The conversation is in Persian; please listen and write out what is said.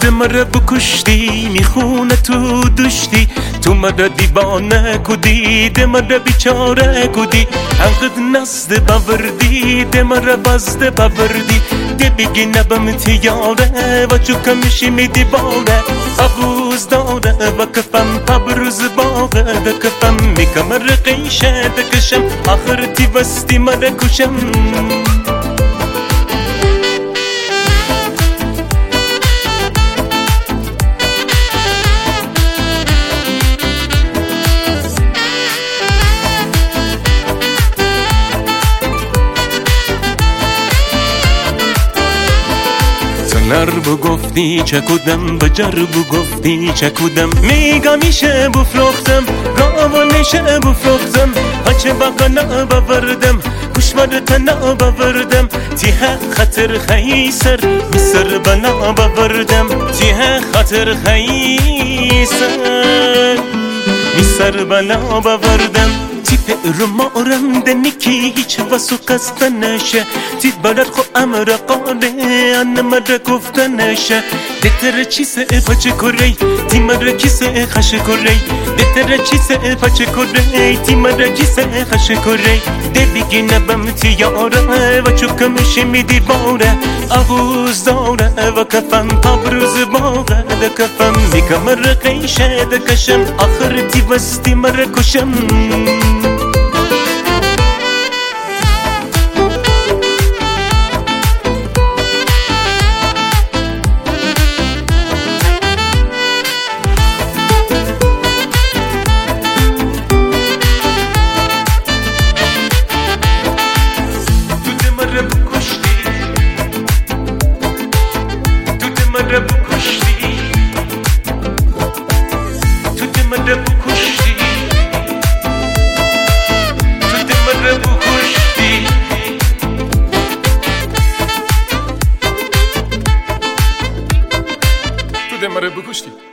مرا بکشتی میخونه تو دشتی تو مرا دیوانه کدی ده مرا بیچاره کدی انقد نزد باوردی ده مرا بازده باوردی ده بگی نبم تیاره و چو کمشی میدی باره آبوز داره و کفم پبروز باغه ده کفم میکم رقیشه ده کشم آخر تی وستی مرا کشم نربو گفتی چکودم بجربو گفتی چکودم میگم میشه بفروختم گاوانشه بفروختم هچه باقا نباوردم کشمرت نباوردم تیه خطر خیسر مصر بنا باوردم تیه خطر خیسر مصر بنا باوردم تیپ رمارم دنیکی هیچ واسو قصدنشه تیپ بلد خو امر قاله انمر گفتنشه دتر چیسه پچه کری تیمر کیسه خش کری دتر چیسه پچه کری تیمر کیسه خش کری ده دیگه نبم تیاره و چکمشی میدی باره آبوز داره و کفم پبروز باغه ده کفم میکم رقیشه ده کشم آخر تی وستی مر کشم مرا بکشتی تو ده مرا بکشتی تو ده مرا بکشتی تو ده مرا بکشتی